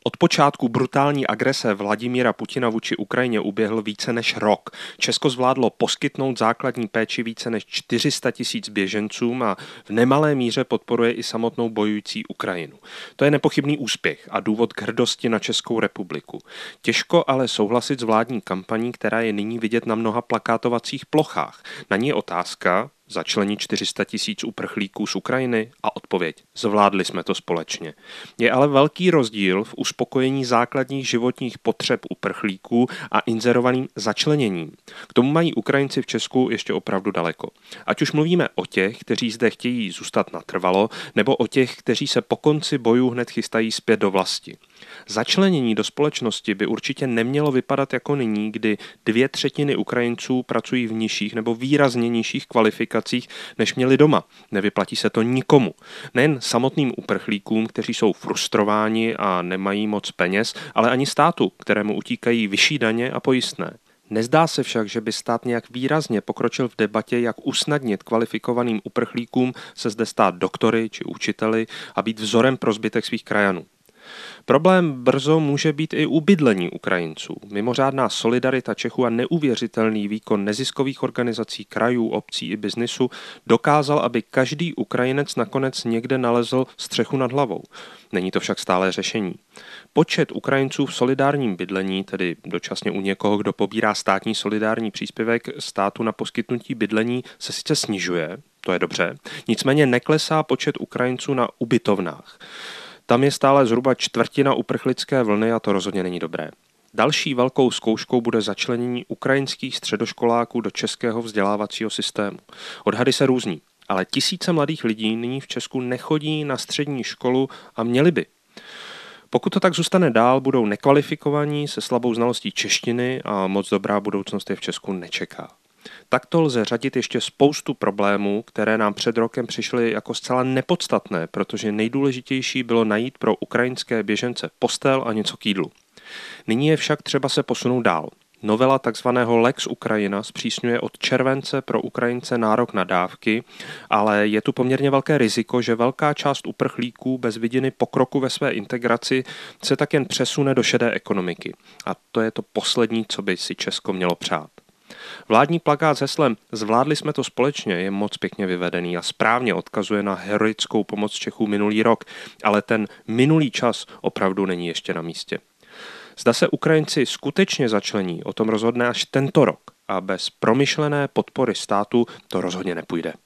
Od počátku brutální agrese Vladimíra Putina vůči Ukrajině uběhl více než rok. Česko zvládlo poskytnout základní péči více než 400 000 běžencům a v nemalé míře podporuje i samotnou bojující Ukrajinu. To je nepochybný úspěch a důvod k hrdosti na Českou republiku. Těžko ale souhlasit s vládní kampaní, která je nyní vidět na mnoha plakátovacích plochách. Na ní je otázka: začlenit 400 000 uprchlíků z Ukrajiny? A odpověď: zvládli jsme to společně. Je ale velký rozdíl v uspokojení základních životních potřeb uprchlíků a inzerovaným začleněním. K tomu mají Ukrajinci v Česku ještě opravdu daleko. Ať už mluvíme o těch, kteří zde chtějí zůstat natrvalo, nebo o těch, kteří se po konci bojů hned chystají zpět do vlasti. Začlenění do společnosti by určitě nemělo vypadat jako nyní, kdy 2/3 Ukrajinců pracují v nižších nebo výrazně nižších kvalifikacích, než měli doma. Nevyplatí se to nikomu. Nejen samotným uprchlíkům, kteří jsou frustrováni a nemají moc peněz, ale ani státu, kterému utíkají vyšší daně a pojistné. Nezdá se však, že by stát nějak výrazně pokročil v debatě, jak usnadnit kvalifikovaným uprchlíkům se zde stát doktory či učiteli a být vzorem pro zbytek svých krajanů. Problém brzo může být i u bydlení Ukrajinců. Mimořádná solidarita Čechů a neuvěřitelný výkon neziskových organizací, krajů, obcí i biznisu dokázal, aby každý Ukrajinec nakonec někde nalezl střechu nad hlavou. Není to však stále řešení. Počet Ukrajinců v solidárním bydlení, tedy dočasně u někoho, kdo pobírá státní solidární příspěvek státu na poskytnutí bydlení, se sice snižuje, to je dobře, nicméně neklesá počet Ukrajinců na ubytovnách. Tam je stále zhruba 1/4 uprchlické vlny a to rozhodně není dobré. Další velkou zkouškou bude začlenění ukrajinských středoškoláků do českého vzdělávacího systému. Odhady se různí, ale tisíce mladých lidí nyní v Česku nechodí na střední školu a měli by. Pokud to tak zůstane dál, budou nekvalifikovaní, se slabou znalostí češtiny a moc dobrá budoucnost je v Česku nečeká. Takto lze řadit ještě spoustu problémů, které nám před rokem přišly jako zcela nepodstatné, protože nejdůležitější bylo najít pro ukrajinské běžence postel a něco k jídlu. Nyní je však třeba se posunout dál. Novela tzv. Lex Ukrajina zpřísňuje od července pro Ukrajince nárok na dávky, ale je tu poměrně velké riziko, že velká část uprchlíků bez vidiny pokroku ve své integraci se tak jen přesune do šedé ekonomiky. A to je to poslední, co by si Česko mělo přát. Vládní plakát s heslem "Zvládli jsme to společně" je moc pěkně vyvedený a správně odkazuje na heroickou pomoc Čechů minulý rok, ale ten minulý čas opravdu není ještě na místě. Zda se Ukrajinci skutečně začlení, o tom rozhodne až tento rok a bez promyšlené podpory státu to rozhodně nepůjde.